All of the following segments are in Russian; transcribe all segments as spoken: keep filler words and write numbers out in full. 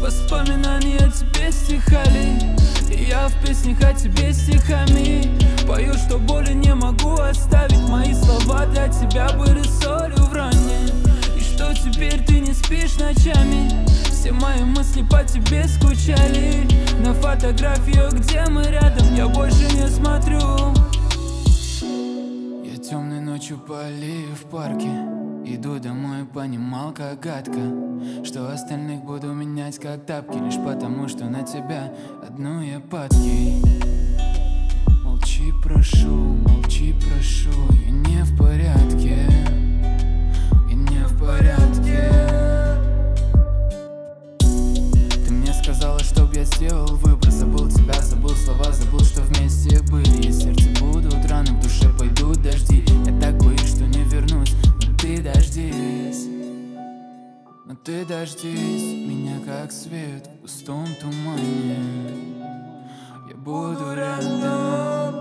Воспоминания о тебе стихали, и я в песнях о тебе стихами пою, что боли не могу оставить. Мои слова для тебя были солью в ране, и что теперь ты не спишь ночами. Все мои мысли по тебе скучали. На фотографию, где мы рядом, я больше не смотрю. Я темной ночью по аллее в парке иду домой и понимал, как гадко, что остальных буду менять как тапки, лишь потому, что на тебя одну я падки. Молчи, прошу, молчи, прошу, я не в порядке, я не в порядке. Ты мне сказала, чтоб я сделал выбор, забыл тебя, забыл слова, забыл, что вместе были. И сердце будут раны, в душе пойдут дожди. Я так боюсь, что не вернусь, но ты дождись. Но ты дождись меня, как свет в пустом тумане. Я буду рядом.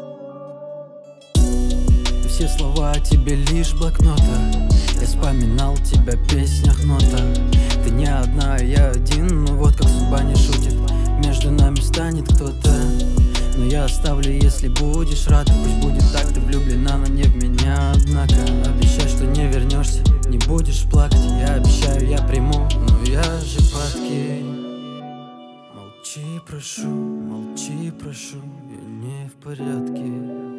Все слова о тебе лишь блокнота. Я вспоминал тебя в песнях, нота. Ты не одна, я один, но вот как судьба не шутит. Между нами станет кто-то, но я оставлю, если будешь рада. Пусть будет так, ты влюблена, но не в меня, однако. Обещай, что не вернешься, не будешь плакать. Я обещаю, я приму, но я же падки. Молчи, прошу, молчи, прошу, я не в порядке.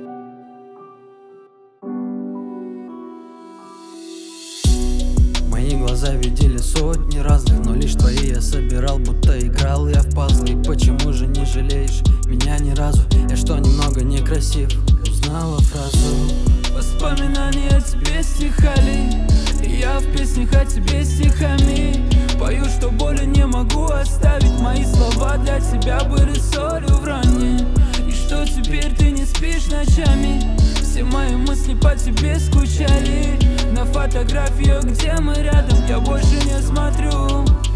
Мои глаза видели сотни разных, но лишь твои я собирал, будто играл я в пазлы. И почему же не жалеешь меня ни разу? Я что, немного некрасив? Узнала фразу. Воспоминания о тебе стихали, и я в песнях о тебе стихами пою, что боли не могу оставить. Мои слова для тебя были солью в ране, и что теперь ты не спишь ночами. Все мои мысли по тебе скучали. На фотографию, где мы рядом, я больше не смотрю.